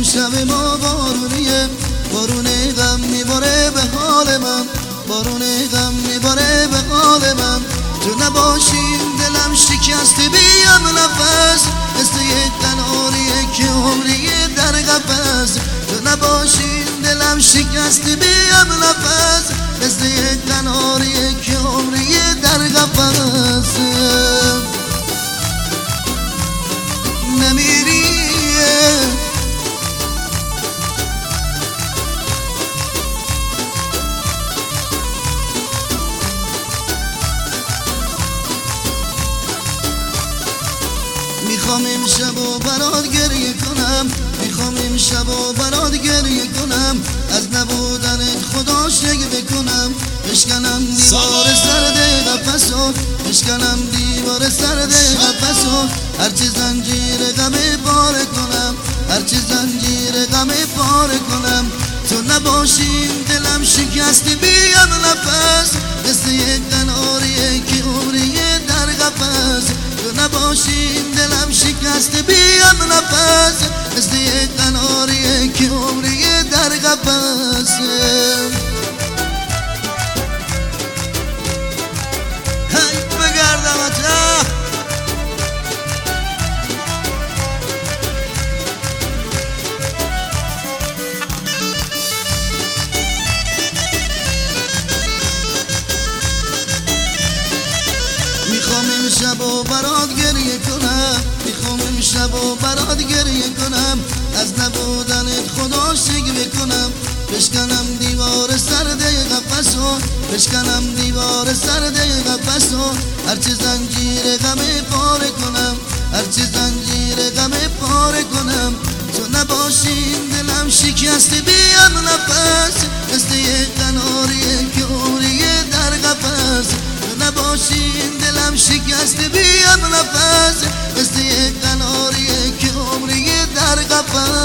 امشب ما بارونیه، بارون غم میباره به حال من، بارون غم میباره به حال من. تو نباشی دلم شکسته بیام نفس، مثل یک قناریه که عمریه در قفس. تو نباشی دلم شکسته بیام نفس، مثل یک قناریه که عمریه در قفس. نمیری میخوام امشب و برات گریه کنم، میخوام امشب و برات گریه کنم، از نبودنت خدا شکوه کنم. بشکنم دیوار سرد قفسو، بشکنم دیوار سرد قفسو، هرچی زنجیر غم پاره کنم، هرچی زنجیر غم پاره کنم. تو نباشی دلم شکسته بیام نفس، مثل یک قناریه که عمریه در قفس. تو نباشی دلم شکسته بیام نفس، مثل یک قناریه که عمریه در قفس. هی بگردم اتا میخوام امشب و برات گریه کنم، میخوام امشب و برات گریه کنم، از نبودنت خدا شکوه کنم. بشکنم دیوار سرد قفسو، بشکنم دیوار سرد قفسو، هرچی زنجیر غم پاره کنم، هرچی زنجیر غم پاره کنم. تو نباشی دلم شکسته بیام نفس، مثل یک قناریه که عمریه در قفس. تو نباشی دلم شکسته بیام نفس، مثل یک قناریه که عمریه در قفس.